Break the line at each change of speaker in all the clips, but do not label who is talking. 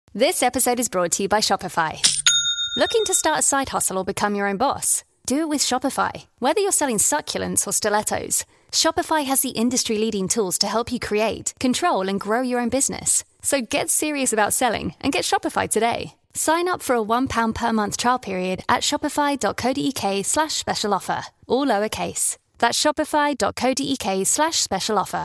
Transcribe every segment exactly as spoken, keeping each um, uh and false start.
This episode is brought to you by Shopify. Looking to start a side hustle or become your own boss? Do it with Shopify. Whether you're selling succulents or stilettos, Shopify has the industry-leading tools to help you create, control, and grow your own business. So get serious about selling and get Shopify today. Sign up for a one pound per month trial period at shopify.co.uk slash special offer, all lowercase. That's shopify.co.uk slash special offer.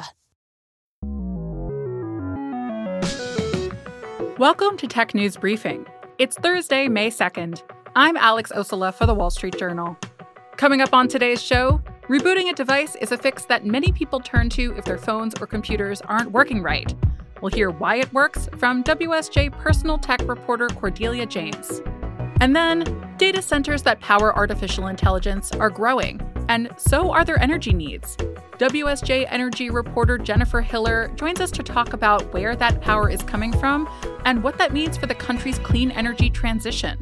Welcome to Tech News Briefing. It's Thursday, May second. I'm Alex Ossala for The Wall Street Journal. Coming up on today's show, rebooting a device is a fix that many people turn to if their phones or computers aren't working right. We'll hear why it works from W S J personal tech reporter Cordelia James. And then, data centers that power artificial intelligence are growing, and so are their energy needs. W S J energy reporter Jennifer Hiller joins us to talk about where that power is coming from and what that means for the country's clean energy transition.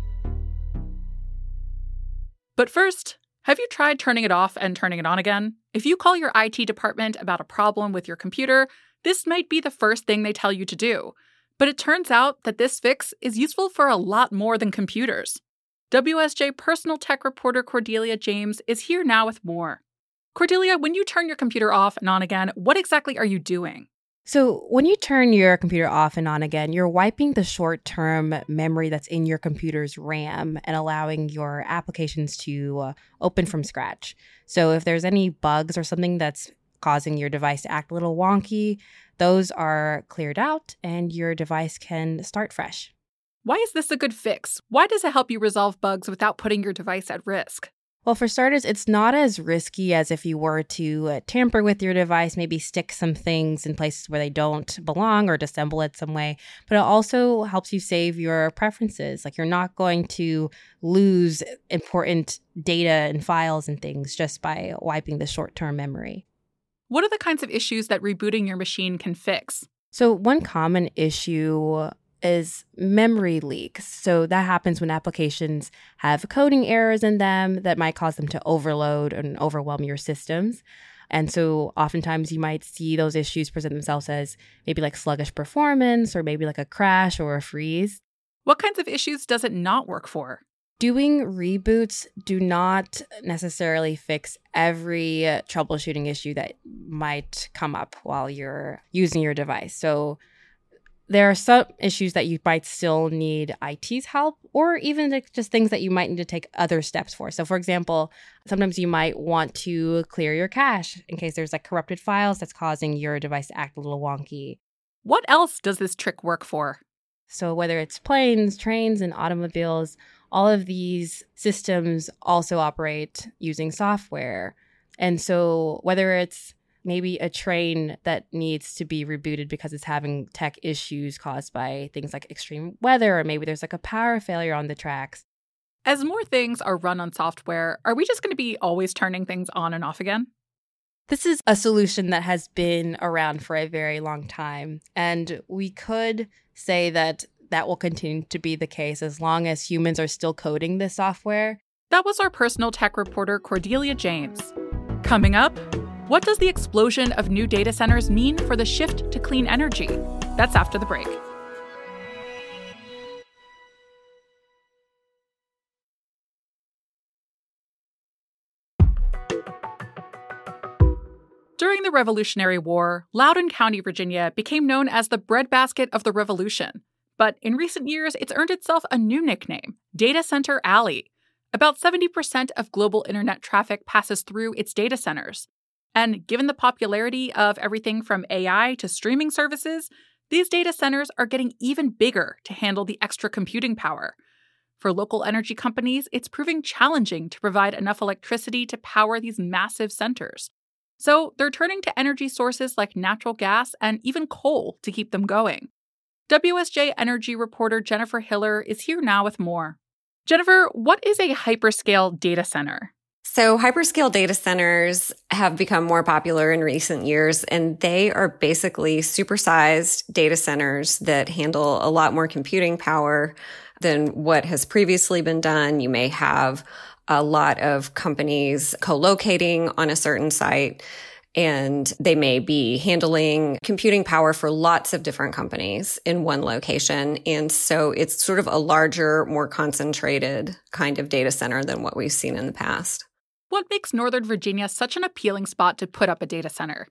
But first, have you tried turning it off and turning it on again? If you call your I T department about a problem with your computer, this might be the first thing they tell you to do. But it turns out that this fix is useful for a lot more than computers. W S J personal tech reporter Cordelia James is here now with more. Cordelia, when you turn your computer off and on again, what exactly are you doing?
So when you turn your computer off and on again, you're wiping the short-term memory that's in your computer's RAM and allowing your applications to uh, open from scratch. So if there's any bugs or something that's causing your device to act a little wonky, those are cleared out and your device can start fresh.
Why is this a good fix? Why does it help you resolve bugs without putting your device at risk?
Well, for starters, it's not as risky as if you were to uh, tamper with your device, maybe stick some things in places where they don't belong or disassemble it some way. But it also helps you save your preferences. Like, you're not going to lose important data and files and things just by wiping the short-term memory.
What are the kinds of issues that rebooting your machine can fix?
So one common issue is memory leaks. So that happens when applications have coding errors in them that might cause them to overload and overwhelm your systems. And so oftentimes you might see those issues present themselves as maybe like sluggish performance or maybe like a crash or a freeze.
What kinds of issues does it not work for?
Doing reboots do not necessarily fix every troubleshooting issue that might come up while you're using your device. So there are some issues that you might still need I T's help, or even like just things that you might need to take other steps for. So for example, sometimes you might want to clear your cache in case there's like corrupted files that's causing your device to act a little wonky.
What else does this trick work for?
So whether it's planes, trains, and automobiles, all of these systems also operate using software. And so whether it's maybe a train that needs to be rebooted because it's having tech issues caused by things like extreme weather, or maybe there's like a power failure on the tracks.
As more things are run on software, are we just going to be always turning things on and off again?
This is a solution that has been around for a very long time. And we could say that that will continue to be the case as long as humans are still coding this software.
That was our personal tech reporter, Cordelia James. Coming up, what does the explosion of new data centers mean for the shift to clean energy? That's after the break. During the Revolutionary War, Loudoun County, Virginia became known as the breadbasket of the Revolution. But in recent years, it's earned itself a new nickname, Data Center Alley. About seventy percent of global internet traffic passes through its data centers. And given the popularity of everything from A I to streaming services, these data centers are getting even bigger to handle the extra computing power. For local energy companies, it's proving challenging to provide enough electricity to power these massive centers. So they're turning to energy sources like natural gas and even coal to keep them going. W S J energy reporter Jennifer Hiller is here now with more. Jennifer, what is a hyperscale data center?
So hyperscale data centers have become more popular in recent years, and they are basically supersized data centers that handle a lot more computing power than what has previously been done. You may have a lot of companies co-locating on a certain site. And they may be handling computing power for lots of different companies in one location. And so it's sort of a larger, more concentrated kind of data center than what we've seen in the past.
What makes Northern Virginia such an appealing spot to put up a data center?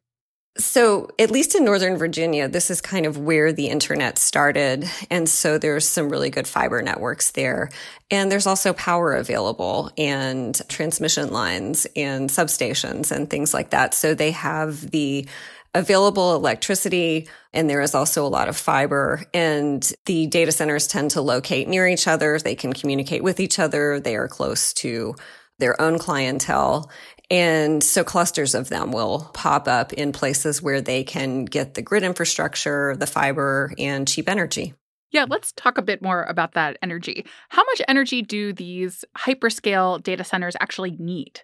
So at least in Northern Virginia, this is kind of where the internet started. And so there's some really good fiber networks there. And there's also power available and transmission lines and substations and things like that. So they have the available electricity, and there is also a lot of fiber. And the data centers tend to locate near each other. They can communicate with each other. They are close to their own clientele. And so clusters of them will pop up in places where they can get the grid infrastructure, the fiber, and cheap energy.
Yeah, let's talk a bit more about that energy. How much energy do these hyperscale data centers actually need?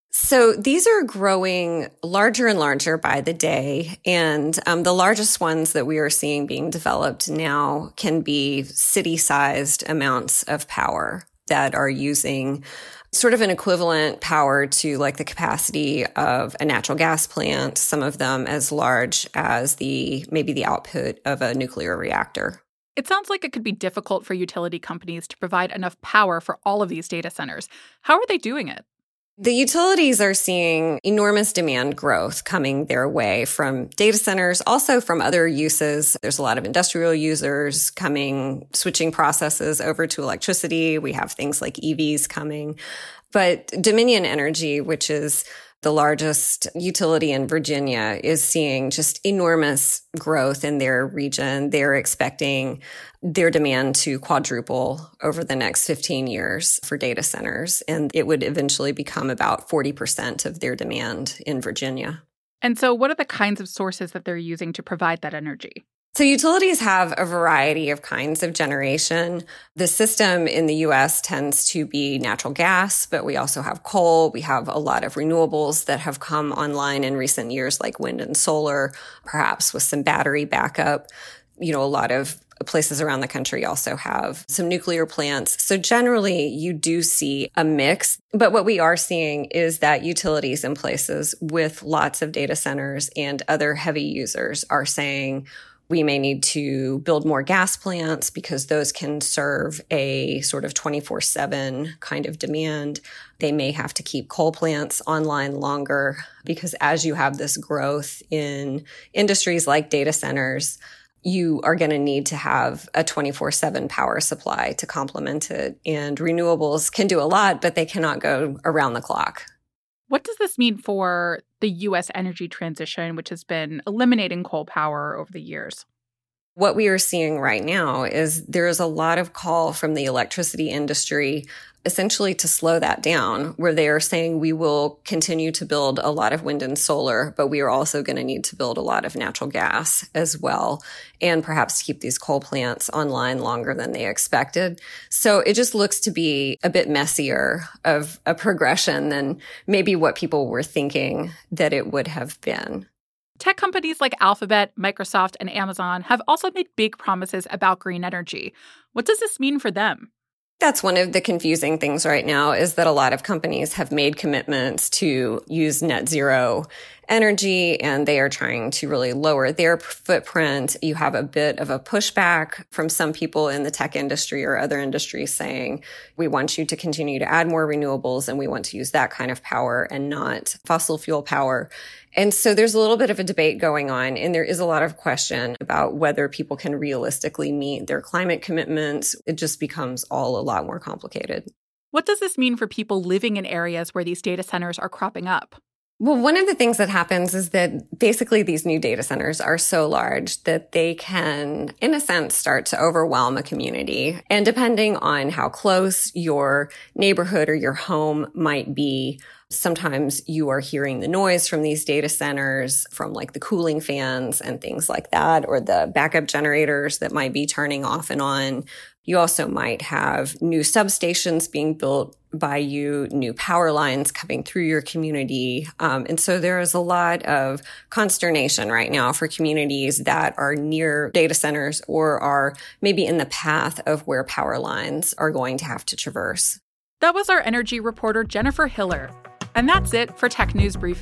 So these are growing larger and larger by the day. And um, the largest ones that we are seeing being developed now can be city-sized amounts of power that are using sort of an equivalent power to like the capacity of a natural gas plant, some of them as large as the maybe the output of a nuclear reactor.
It sounds like it could be difficult for utility companies to provide enough power for all of these data centers. How are they doing it?
The utilities are seeing enormous demand growth coming their way from data centers, also from other uses. There's a lot of industrial users coming, switching processes over to electricity. We have things like E Vs coming. But Dominion Energy, which is the largest utility in Virginia, is seeing just enormous growth in their region. They're expecting their demand to quadruple over the next fifteen years for data centers, and it would eventually become about forty percent of their demand in Virginia.
And so what are the kinds of sources that they're using to provide that energy?
So utilities have a variety of kinds of generation. The system in the U S tends to be natural gas, but we also have coal. We have a lot of renewables that have come online in recent years, like wind and solar, perhaps with some battery backup. You know, a lot of places around the country also have some nuclear plants. So generally, you do see a mix. But what we are seeing is that utilities in places with lots of data centers and other heavy users are saying, we may need to build more gas plants because those can serve a sort of twenty-four seven kind of demand. They may have to keep coal plants online longer because as you have this growth in industries like data centers, you are going to need to have a twenty-four seven power supply to complement it. And renewables can do a lot, but they cannot go around the clock.
What does this mean for the U S energy transition, which has been eliminating coal power over the years?
What we are seeing right now is there is a lot of call from the electricity industry essentially to slow that down, where they are saying we will continue to build a lot of wind and solar, but we are also going to need to build a lot of natural gas as well, and perhaps keep these coal plants online longer than they expected. So it just looks to be a bit messier of a progression than maybe what people were thinking that it would have been.
Tech companies like Alphabet, Microsoft, and Amazon have also made big promises about green energy. What does this mean for them?
That's one of the confusing things right now is that a lot of companies have made commitments to use net zero energy, and they are trying to really lower their footprint. You have a bit of a pushback from some people in the tech industry or other industries saying, we want you to continue to add more renewables, and we want to use that kind of power and not fossil fuel power. And so there's a little bit of a debate going on, and there is a lot of question about whether people can realistically meet their climate commitments. It just becomes all a lot more complicated.
What does this mean for people living in areas where these data centers are cropping up?
Well, one of the things that happens is that basically these new data centers are so large that they can, in a sense, start to overwhelm a community. And depending on how close your neighborhood or your home might be, sometimes you are hearing the noise from these data centers, from like the cooling fans and things like that, or the backup generators that might be turning off and on. You also might have new substations being built by you, new power lines coming through your community. Um, and so there is a lot of consternation right now for communities that are near data centers or are maybe in the path of where power lines are going to have to traverse.
That was our energy reporter, Jennifer Hiller. And that's it for Tech News Briefing.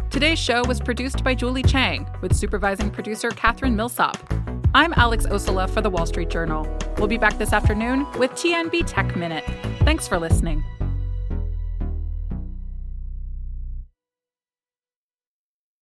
Today's show was produced by Julie Chang, with supervising producer Catherine Millsop. I'm Alex Osola for The Wall Street Journal. We'll be back this afternoon with T N B Tech Minute. Thanks for listening.